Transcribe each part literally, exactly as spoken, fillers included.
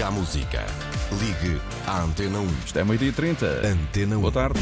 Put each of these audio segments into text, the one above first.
Liga à música. Ligue à Antena um. Isto é meio-dia e trinta. Antena um. Boa tarde.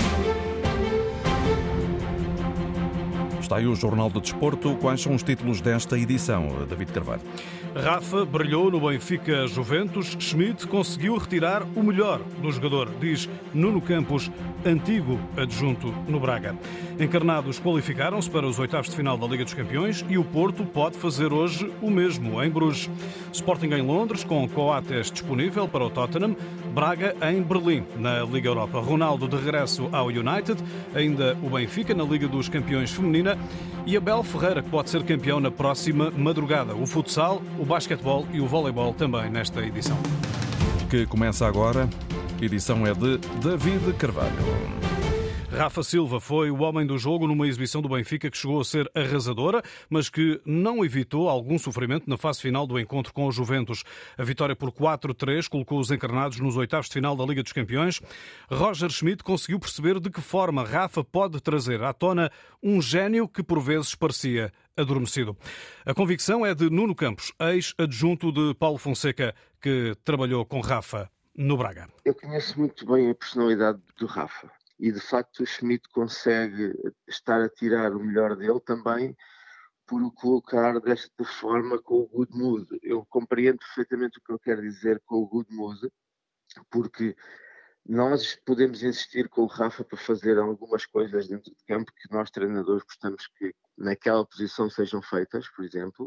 Está aí o Jornal do Desporto. Quais são os títulos desta edição, David Carvalho? Rafa brilhou no Benfica Juventus. Schmidt conseguiu retirar o melhor do jogador, diz Nuno Campos, antigo adjunto no Braga. Encarnados qualificaram-se para os oitavos de final da Liga dos Campeões e o Porto pode fazer hoje o mesmo em Bruges. Sporting em Londres, com Coates disponível para o Tottenham. Braga em Berlim, na Liga Europa. Ronaldo de regresso ao United. Ainda o Benfica na Liga dos Campeões Feminina. E Abel Ferreira, que pode ser campeão na próxima madrugada. O futsal, o basquetebol e o voleibol também nesta edição. Que começa agora. A edição é de David Carvalho. Rafa Silva foi o homem do jogo numa exibição do Benfica que chegou a ser arrasadora, mas que não evitou algum sofrimento na fase final do encontro com o Juventus. A vitória por quatro a três colocou os encarnados nos oitavos de final da Liga dos Campeões. Roger Schmidt conseguiu perceber de que forma Rafa pode trazer à tona um gênio que por vezes parecia adormecido. A convicção é de Nuno Campos, ex-adjunto de Paulo Fonseca, que trabalhou com Rafa no Braga. Eu conheço muito bem a personalidade do Rafa. E, de facto, o Schmidt consegue estar a tirar o melhor dele também por o colocar desta forma com o good mood. Eu compreendo perfeitamente o que ele quer dizer com o good mood, porque nós podemos insistir com o Rafa para fazer algumas coisas dentro de campo que nós, treinadores, gostamos que naquela posição sejam feitas, por exemplo,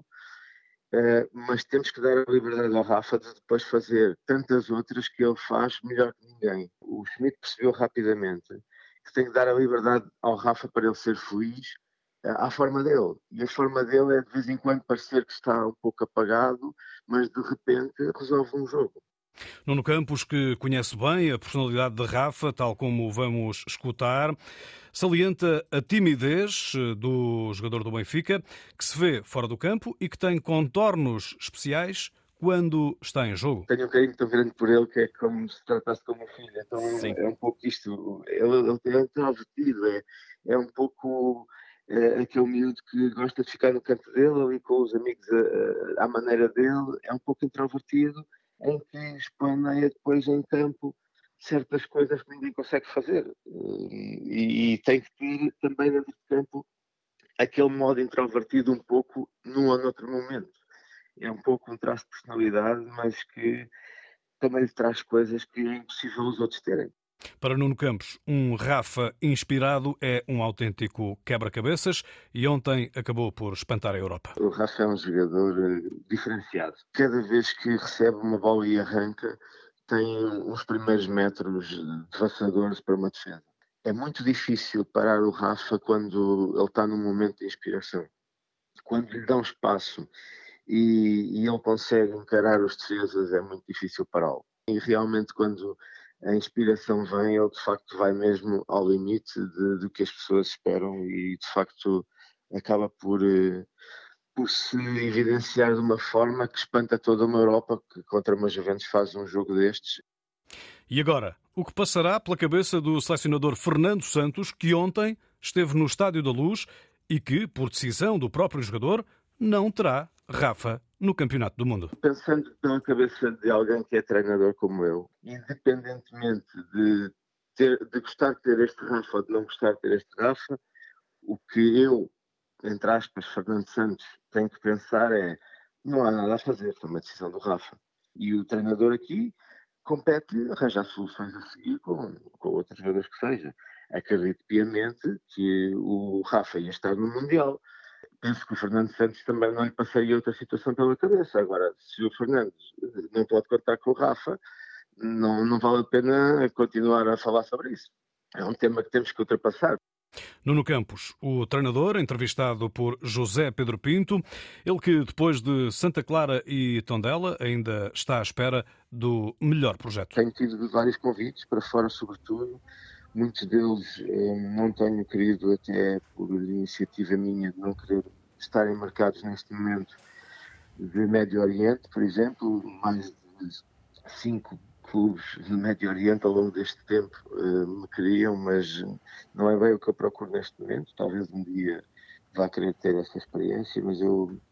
mas temos que dar a liberdade ao Rafa de depois fazer tantas outras que ele faz melhor que ninguém. O Schmidt percebeu rapidamente que tem que dar a liberdade ao Rafa para ele ser feliz à forma dele. E a forma dele é de vez em quando parecer que está um pouco apagado, mas de repente resolve um jogo. Nuno Campos, que conhece bem a personalidade de Rafa, tal como vamos escutar, salienta a timidez do jogador do Benfica, que se vê fora do campo e que tem contornos especiais quando está em jogo. Tenho um carinho tão grande por ele que é como se tratasse como um filho. Então Sim. é um pouco isto. Ele, ele é introvertido, é, é um pouco é, aquele miúdo que gosta de ficar no canto dele, ali com os amigos à, à maneira dele. É um pouco introvertido, em que explaneia depois em campo certas coisas que ninguém consegue fazer. E, e tem que ter também dentro de campo aquele modo introvertido um pouco num ou noutro momento. É um pouco um traço de personalidade, mas que também lhe traz coisas que é impossível os outros terem. Para Nuno Campos, um Rafa inspirado é um autêntico quebra-cabeças e ontem acabou por espantar a Europa. O Rafa é um jogador diferenciado. Cada vez que recebe uma bola e arranca, tem uns primeiros metros devastadores para uma defesa. É muito difícil parar o Rafa quando ele está num momento de inspiração. Quando lhe dá um espaço e, e ele consegue encarar os defesas, é muito difícil pará-lo. E realmente quando a inspiração vem, ele de facto vai mesmo ao limite de, do que as pessoas esperam e de facto acaba por, por se evidenciar de uma forma que espanta toda uma Europa que contra uma Juventus faz um jogo destes. E agora, o que passará pela cabeça do selecionador Fernando Santos, que ontem esteve no Estádio da Luz e que, por decisão do próprio jogador, não terá Rafa no Campeonato do Mundo. Pensando pela cabeça de alguém que é treinador como eu, independentemente de, ter, de gostar de ter este Rafa ou de não gostar de ter este Rafa, o que eu, entre aspas, Fernando Santos, tenho que pensar é não há nada a fazer, foi uma decisão do Rafa. E o treinador aqui compete arranjar soluções a seguir com, com outros jogadores que seja. Acredito piamente que o Rafa ia estar no Mundial. Penso que o Fernando Santos também não lhe passaria outra situação pela cabeça. Agora, se o Fernando não pode contar com o Rafa, não, não vale a pena continuar a falar sobre isso. É um tema que temos que ultrapassar. Nuno Campos, o treinador, entrevistado por José Pedro Pinto, ele que depois de Santa Clara e Tondela ainda está à espera do melhor projeto. Tenho tido vários convites, para fora sobretudo. Muitos deles eh, não tenho querido, até por iniciativa minha, de não querer estarem marcados neste momento de Médio Oriente, por exemplo. Mais de cinco clubes do Médio Oriente ao longo deste tempo eh, me queriam, mas não é bem o que eu procuro neste momento. Talvez um dia vá querer ter essa experiência, mas eu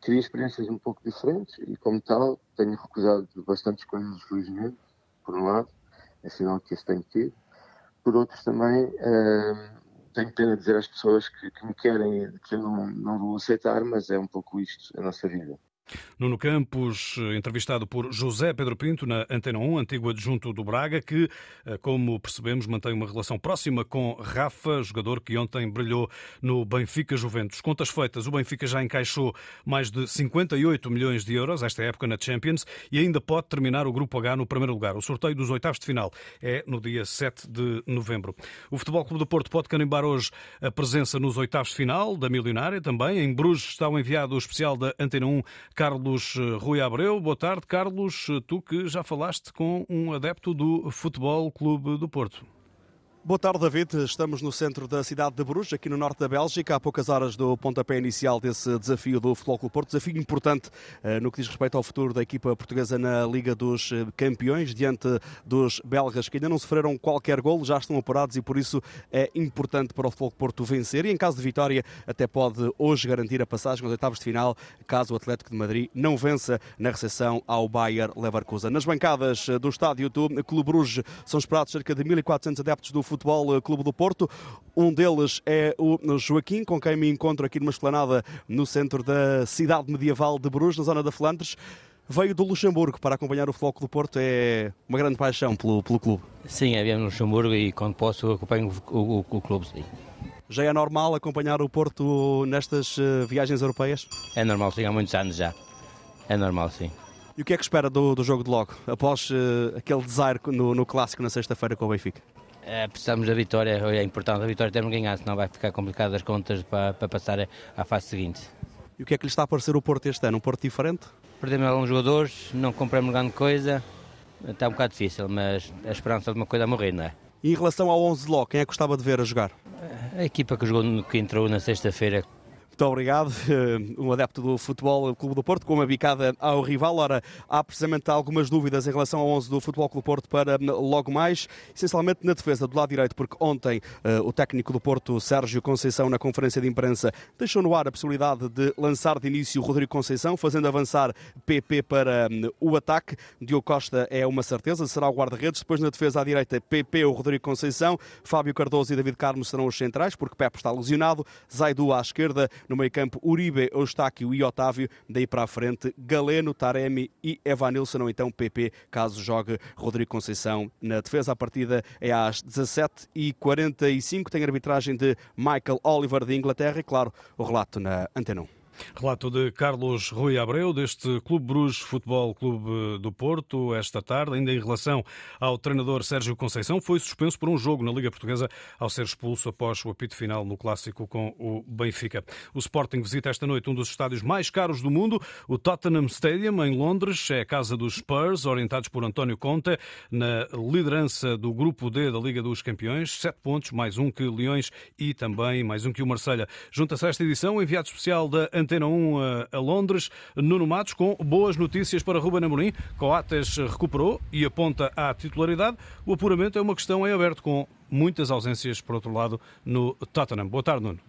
queria experiências um pouco diferentes e, como tal, tenho recusado bastantes coisas, felizmente, por um lado, é sinal que isso tenho tido. Por outros também, uh, tenho pena de dizer às pessoas que, que me querem, que eu não, não vou aceitar, mas é um pouco isto a nossa vida. Nuno Campos, entrevistado por José Pedro Pinto na Antena um, antigo adjunto do Braga, que, como percebemos, mantém uma relação próxima com Rafa, jogador que ontem brilhou no Benfica Juventus. Contas feitas, o Benfica já encaixou mais de cinquenta e oito milhões de euros esta época na Champions e ainda pode terminar o Grupo H no primeiro lugar. O sorteio dos oitavos de final é no dia sete de novembro. O Futebol Clube do Porto pode carimbar hoje a presença nos oitavos de final da Milionária também. Em Bruges está o enviado especial da Antena um, Carlos Rui Abreu. Boa tarde, Carlos. Tu que já falaste com um adepto do Futebol Clube do Porto. Boa tarde, David. Estamos no centro da cidade de Bruges, aqui no norte da Bélgica, há poucas horas do pontapé inicial desse desafio do Futebol Clube do Porto. Desafio importante uh, no que diz respeito ao futuro da equipa portuguesa na Liga dos Campeões, diante dos belgas que ainda não sofreram qualquer golo, já estão apurados e por isso é importante para o Futebol Clube do Porto vencer e em caso de vitória até pode hoje garantir a passagem aos oitavos de final, caso o Atlético de Madrid não vença na recepção ao Bayer Leverkusen. Nas bancadas do estádio do Clube Bruges são esperados cerca de mil e quatrocentos adeptos do Futebol Clube do Porto. Um deles é o Joaquim, com quem me encontro aqui numa esplanada no centro da cidade medieval de Bruges, na zona da Flandres. Veio do Luxemburgo para acompanhar o Futebol Clube do Porto, é uma grande paixão pelo, pelo clube. Sim, é bem no Luxemburgo e quando posso acompanho o, o, o, o clube. Sim. Já é normal acompanhar o Porto nestas uh, viagens europeias? É normal, sim, há muitos anos já. É normal, sim. E o que é que espera do, do jogo de logo, após uh, aquele desaire no, no clássico na sexta-feira com o Benfica? É, precisamos da vitória, é importante a vitória termos ganhar, senão vai ficar complicado as contas para, para passar à fase seguinte. E o que é que lhe está a parecer o Porto este ano? Um Porto diferente? Perdemos alguns jogadores, não compramos grande coisa, está um bocado difícil, mas a esperança de uma coisa a morrer, não é? E em relação ao onze de logo, quem é que gostava de ver a jogar? A equipa que, jogou, que entrou na sexta-feira. Muito obrigado. Um adepto do Futebol Clube do Porto com uma bicada ao rival. Ora, há precisamente algumas dúvidas em relação ao onze do Futebol Clube do Porto para logo mais, essencialmente na defesa do lado direito, porque ontem uh, o técnico do Porto, Sérgio Conceição, na conferência de imprensa, deixou no ar a possibilidade de lançar de início o Rodrigo Conceição, fazendo avançar P P para um, o ataque. Diogo Costa é uma certeza, será o guarda-redes. Depois na defesa à direita, P P ou Rodrigo Conceição. Fábio Cardoso e David Carmo serão os centrais, porque Pepe está lesionado. Zaidu à esquerda. No meio-campo, Uribe, Eustáquio e Otávio. Daí para a frente, Galeno, Taremi e Evanilson, ou então P P, caso jogue Rodrigo Conceição na defesa. A partida é às dezassete e quarenta e cinco. Tem arbitragem de Michael Oliver, de Inglaterra. E, claro, o relato na Antena um. Relato de Carlos Rui Abreu, deste Clube Bruges Futebol Clube do Porto, esta tarde. Ainda em relação ao treinador Sérgio Conceição, foi suspenso por um jogo na Liga Portuguesa ao ser expulso após o apito final no clássico com o Benfica. O Sporting visita esta noite um dos estádios mais caros do mundo, o Tottenham Stadium, em Londres. É a casa dos Spurs, orientados por António Conte, na liderança do Grupo D da Liga dos Campeões. Sete pontos, mais um que Leões e também mais um que o Marselha. Junta-se a esta edição o enviado especial da Antena um a Londres, Nuno Matos, com boas notícias para Ruben Amorim. Coates recuperou e aponta à titularidade. O apuramento é uma questão em aberto, com muitas ausências, por outro lado, no Tottenham. Boa tarde, Nuno.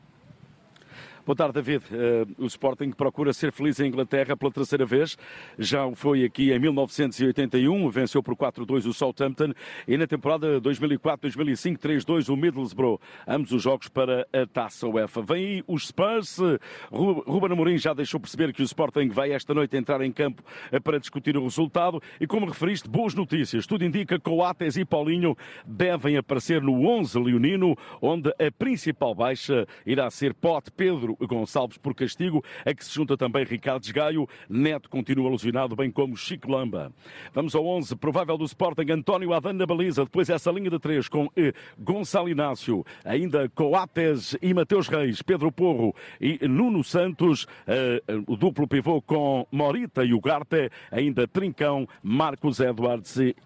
Boa tarde, David. Uh, o Sporting procura ser feliz em Inglaterra pela terceira vez. Já o foi aqui em mil novecentos e oitenta e um, venceu por quatro a dois o Southampton, e na temporada dois mil e quatro dois mil e cinco, três a dois o Middlesbrough. Ambos os jogos para a Taça UEFA. Vem aí os Spurs. Ruben Amorim já deixou perceber que o Sporting vai esta noite entrar em campo para discutir o resultado e, como referiste, boas notícias. Tudo indica que Coates e Paulinho devem aparecer no onze leonino, onde a principal baixa irá ser Pote Pedro Gonçalves por castigo, a que se junta também Ricardo Gaio. Neto continua lesionado, bem como Chico Lamba. Vamos ao onze provável do Sporting: António Adan na baliza, depois essa linha de três com eh, Gonçalo Inácio, ainda Coates e Mateus Reis, Pedro Porro e Nuno Santos, eh, o duplo pivô com Morita e Ugarte, ainda Trincão, Marcos Edwards e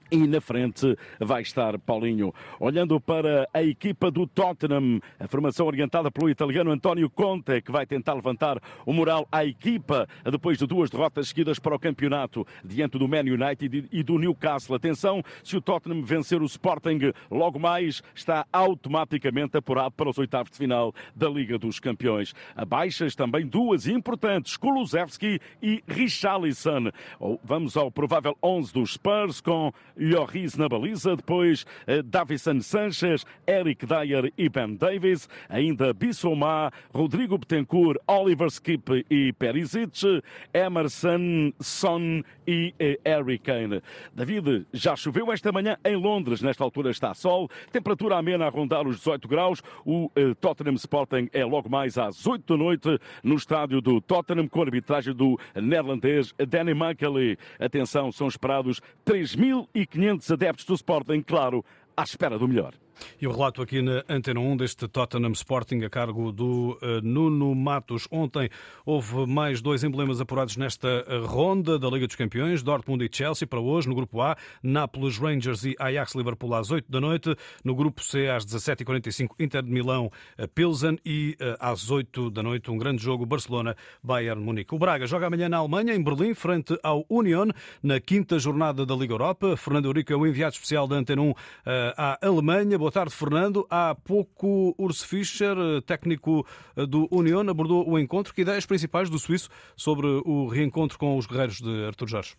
e na frente vai estar Paulinho. Olhando para a equipa do Tottenham, a formação orientada pelo italiano António Conte, que vai tentar levantar o moral à equipa depois de duas derrotas seguidas para o campeonato diante do Man United e do Newcastle. Atenção, se o Tottenham vencer o Sporting logo mais, está automaticamente apurado para os oitavos de final da Liga dos Campeões. A baixas também duas importantes, Kulusevski e Richarlison. Vamos ao provável onze dos Spurs com Lloris na baliza, depois Davinson Sanchez, Eric Dyer e Ben Davies, ainda Bissouma, Rodrigo Betancourt, Oliver Skip e Perisic, Emerson, Son e Harry Kane. David, já choveu esta manhã em Londres, nesta altura está sol, temperatura amena a rondar os dezoito graus, o Tottenham Sporting é logo mais às oito da noite no estádio do Tottenham com a arbitragem do neerlandês Danny Makeley. Atenção, são esperados três mil e quinhentos adeptos do Sporting, claro, à espera do melhor. E o relato aqui na Antena um deste Tottenham Sporting a cargo do uh, Nuno Matos. Ontem houve mais dois emblemas apurados nesta ronda da Liga dos Campeões, Dortmund e Chelsea para hoje. No grupo A, Nápoles, Rangers e Ajax Liverpool às oito da noite. No grupo C, às dezassete e quarenta e cinco, Inter de Milão, Pilsen e uh, às oito da noite um grande jogo, Barcelona-Bayern Munique. O Braga joga amanhã na Alemanha, em Berlim, frente ao Union, na quinta jornada da Liga Europa. Fernando Eurico é o enviado especial da Antena um uh, à Alemanha. Boa tarde, Fernando. Há pouco, Urs Fischer, técnico do Union, abordou o encontro. Que ideias principais do suíço sobre o reencontro com os guerreiros de Artur Jorge?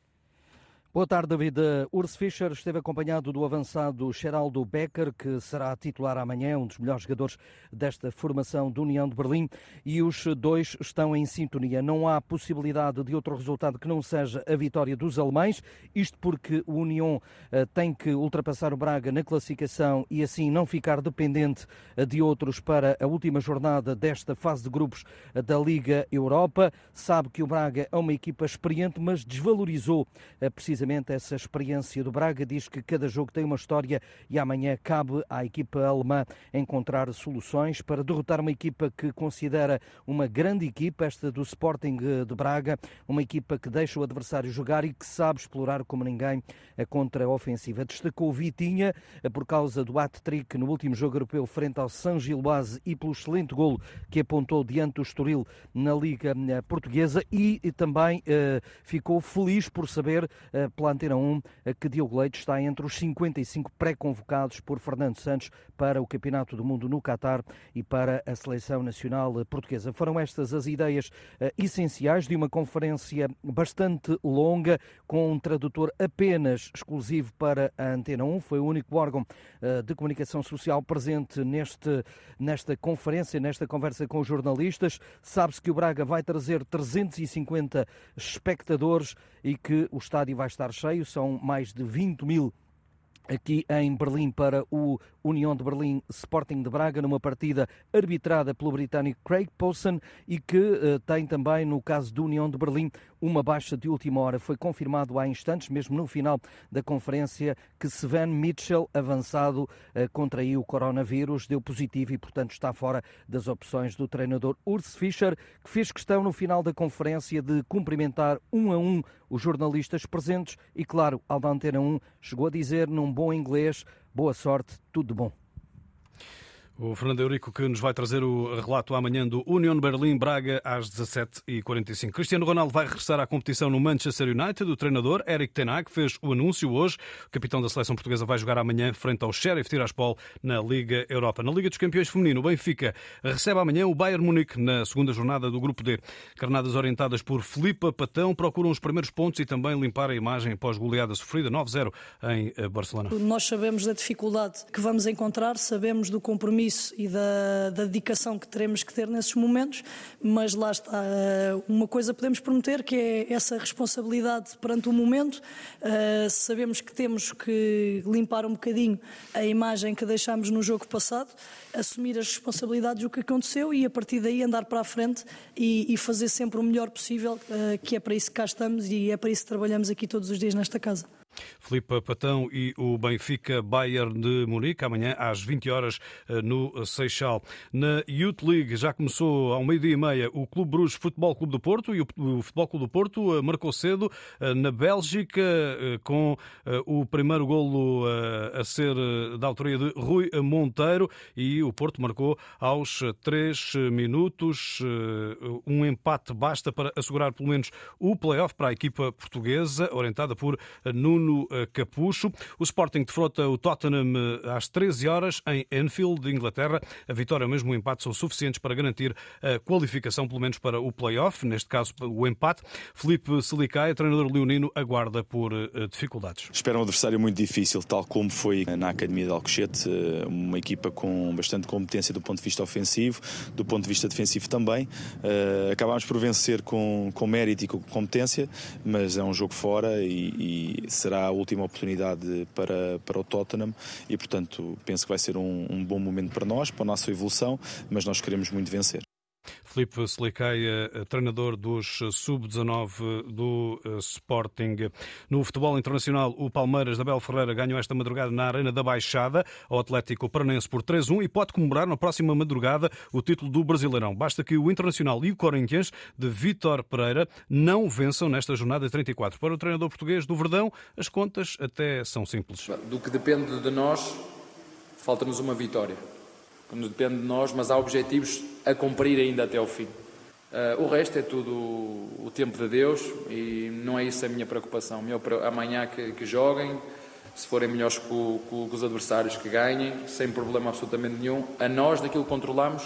Boa tarde, David. Urs Fischer esteve acompanhado do avançado Geraldo Becker, que será titular amanhã, um dos melhores jogadores desta formação do União de Berlim, e os dois estão em sintonia. Não há possibilidade de outro resultado que não seja a vitória dos alemães, isto porque o União uh, tem que ultrapassar o Braga na classificação e assim não ficar dependente uh, de outros para a última jornada desta fase de grupos uh, da Liga Europa. Sabe que o Braga é uma equipa experiente, mas desvalorizou uh, precisamente essa experiência do Braga, diz que cada jogo tem uma história e amanhã cabe à equipa alemã encontrar soluções para derrotar uma equipa que considera uma grande equipa, esta do Sporting de Braga, uma equipa que deixa o adversário jogar e que sabe explorar como ninguém a contra-ofensiva. Destacou Vitinha por causa do hat-trick no último jogo europeu frente ao São Giloase e pelo excelente golo que apontou diante do Estoril na Liga Portuguesa e também uh, ficou feliz por saber uh, pela Antena um que Diogo Leite está entre os cinquenta e cinco pré-convocados por Fernando Santos para o Campeonato do Mundo no Qatar e para a Seleção Nacional Portuguesa. Foram estas as ideias uh, essenciais de uma conferência bastante longa, com um tradutor apenas exclusivo para a Antena um. Foi o único órgão uh, de comunicação social presente neste, nesta conferência, nesta conversa com os jornalistas. Sabe-se que o Braga vai trazer trezentos e cinquenta espectadores e que o estádio vai estar cheio, são mais de vinte mil aqui em Berlim para o União de Berlim Sporting de Braga, numa partida arbitrada pelo britânico Craig Pawson e que uh, tem também, no caso do União de Berlim, uma baixa de última hora. Foi confirmado há instantes, mesmo no final da conferência, que Sven Mitchell, avançado, uh, contraiu o coronavírus, deu positivo e, portanto, está fora das opções do treinador Urs Fischer, que fez questão no final da conferência de cumprimentar um a um os jornalistas presentes e, claro, ao da Antena um, chegou a dizer num bom inglês: boa sorte, tudo de bom. O Fernando Eurico que nos vai trazer o relato amanhã do Union Berlim-Braga às dezassete e quarenta e cinco. Cristiano Ronaldo vai regressar à competição no Manchester United. O treinador Erik ten Hag fez o anúncio hoje. O capitão da seleção portuguesa vai jogar amanhã frente ao Sheriff Tiraspol na Liga Europa. Na Liga dos Campeões Feminino, o Benfica recebe amanhã o Bayern Munique na segunda jornada do Grupo D. Carnadas orientadas por Filipa Patão procuram os primeiros pontos e também limpar a imagem após goleada sofrida nove a zero em Barcelona. Nós sabemos da dificuldade que vamos encontrar, sabemos do compromisso e da, da dedicação que teremos que ter nesses momentos, mas lá está, uma coisa podemos prometer, que é essa responsabilidade perante o momento. Uh, sabemos que temos que limpar um bocadinho a imagem que deixámos no jogo passado, assumir as responsabilidades do que aconteceu e a partir daí andar para a frente e, e fazer sempre o melhor possível, uh, que é para isso que cá estamos e é para isso que trabalhamos aqui todos os dias nesta casa. Filipe Patão e o Benfica Bayern de Munique, amanhã às vinte horas no Seixal. Na Youth League já começou ao meio-dia e meia o Clube Bruges Futebol Clube do Porto e o Futebol Clube do Porto marcou cedo na Bélgica com o primeiro golo a ser da autoria de Rui Monteiro e o Porto marcou aos três minutos. Um empate basta para assegurar pelo menos o play-off para a equipa portuguesa, orientada por Nuno Capucho. O Sporting defronta o Tottenham às treze horas em Anfield, de Inglaterra. A vitória ou mesmo o empate são suficientes para garantir a qualificação, pelo menos para o play-off, neste caso o empate. Filipe Selicaia, treinador leonino, aguarda por dificuldades. Espera um adversário muito difícil, tal como foi na Academia de Alcochete, uma equipa com bastante competência do ponto de vista ofensivo, do ponto de vista defensivo também. Acabámos por vencer com, com mérito e com competência, mas é um jogo fora e, e será a última oportunidade para, para o Tottenham e, portanto, penso que vai ser um, um bom momento para nós, para a nossa evolução, mas nós queremos muito vencer. Filipe Selicaia, treinador dos sub dezanove do Sporting. No futebol internacional, o Palmeiras da Abel Ferreira ganhou esta madrugada na Arena da Baixada ao Atlético Paranense por três a um e pode comemorar na próxima madrugada o título do Brasileirão. Basta que o Internacional e o Corinthians de Vítor Pereira não vençam nesta jornada trinta e quatro. Para o treinador português do Verdão, as contas até são simples. Do que depende de nós, falta-nos uma vitória. Não depende de nós, mas há objetivos a cumprir ainda até ao fim. Uh, o resto é tudo o tempo de Deus e não é isso a minha preocupação. Meu, amanhã que, que joguem, se forem melhores que, o, que os adversários, que ganhem, sem problema absolutamente nenhum. A nós, daquilo que controlamos,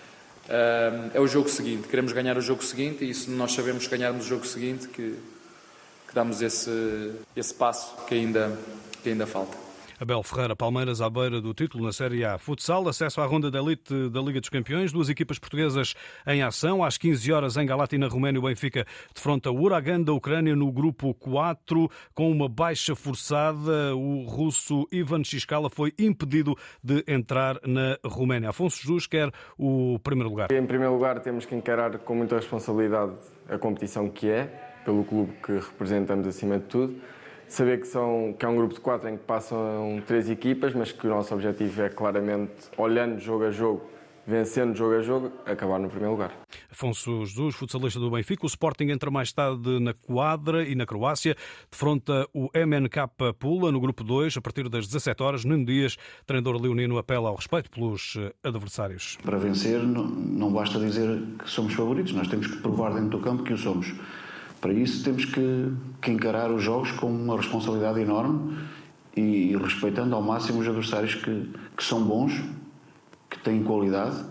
uh, é o jogo seguinte. Queremos ganhar o jogo seguinte e se nós sabemos ganharmos o jogo seguinte, que, que damos esse, esse passo que ainda, que ainda falta. Abel Ferreira, Palmeiras à beira do título na Série A. Futsal, acesso à ronda de elite da Liga dos Campeões. Duas equipas portuguesas em ação. Às quinze horas em Galati, na Roménia, o Benfica defronta o Uragan da Ucrânia no grupo quatro. Com uma baixa forçada, o russo Ivan Chiskala foi impedido de entrar na Roménia. Afonso Jus quer o primeiro lugar. Em primeiro lugar, temos que encarar com muita responsabilidade a competição que é, pelo clube que representamos acima de tudo. Saber que, são, que é um grupo de quatro em que passam três equipas, mas que o nosso objetivo é claramente, olhando jogo a jogo, vencendo jogo a jogo, acabar no primeiro lugar. Afonso Jesus, futsalista do Benfica. O Sporting entra mais tarde na quadra e na Croácia. Defronta o M N K Pula no grupo dois, a partir das dezassete horas. Nuno Dias, treinador leonino, apela ao respeito pelos adversários. Para vencer, não, não basta dizer que somos favoritos. Nós temos que provar dentro do campo que o somos. Para isso temos que, que encarar os jogos com uma responsabilidade enorme e, e respeitando ao máximo os adversários que, que são bons, que têm qualidade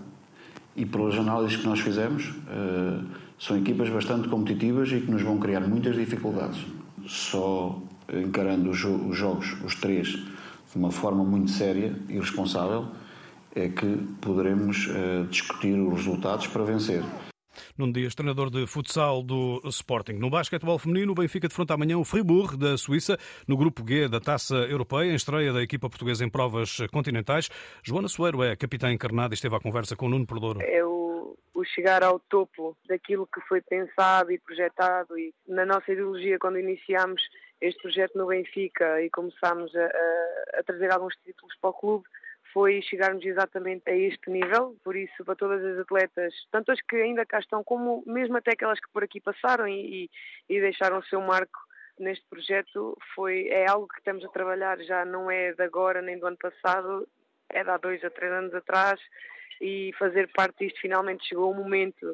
e pelas análises que nós fizemos, uh, são equipas bastante competitivas e que nos vão criar muitas dificuldades. Só encarando os, jo- os jogos, os três, de uma forma muito séria e responsável, é que poderemos uh, discutir os resultados para vencer. Nuno Dias, treinador de futsal do Sporting. No basquetebol feminino, o Benfica defronta amanhã o Fribourg, da Suíça, no grupo G da Taça Europeia, em estreia da equipa portuguesa em provas continentais. Joana Soeiro é capitã encarnada e esteve à conversa com Nuno Perdouro. É o, o chegar ao topo daquilo que foi pensado e projetado e na nossa ideologia quando iniciámos este projeto no Benfica e começámos a, a, a trazer alguns títulos para o clube, foi chegarmos exatamente a este nível. Por isso, para todas as atletas, tanto as que ainda cá estão, como mesmo até aquelas que por aqui passaram e, e deixaram o seu marco neste projeto, foi, é algo que estamos a trabalhar, já não é de agora nem do ano passado, é de há dois a três anos atrás, e fazer parte disto finalmente chegou o momento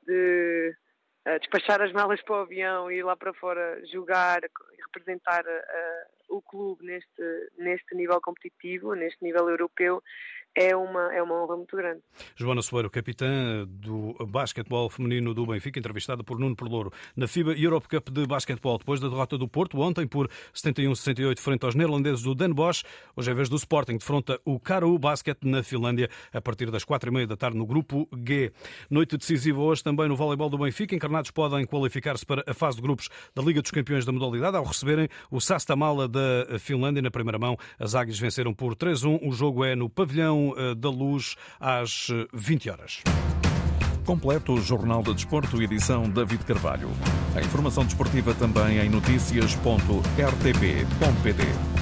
de uh, despachar as malas para o avião e ir lá para fora jogar e representar uh, o clube neste, neste nível competitivo, neste nível europeu, é uma, é uma honra muito grande. Joana Soeiro, capitã do basquetebol feminino do Benfica, entrevistada por Nuno Perlouro na FIBA Europe Cup de basquetebol. Depois da derrota do Porto, ontem por setenta e um a sessenta e oito frente aos neerlandeses do Den Bosch, hoje é vez do Sporting, defronta o Karoo Basket na Finlândia, a partir das quatro e meia da tarde no grupo G. Noite decisiva hoje também no voleibol do Benfica. Encarnados podem qualificar-se para a fase de grupos da Liga dos Campeões da modalidade ao receberem o Sastamala da Finlândia. Na primeira mão, as águias venceram por três a um. O jogo é no pavilhão da Luz às vinte horas. Completo o Jornal de Desporto, edição David Carvalho. A informação desportiva também em notícias ponto r t p ponto p t.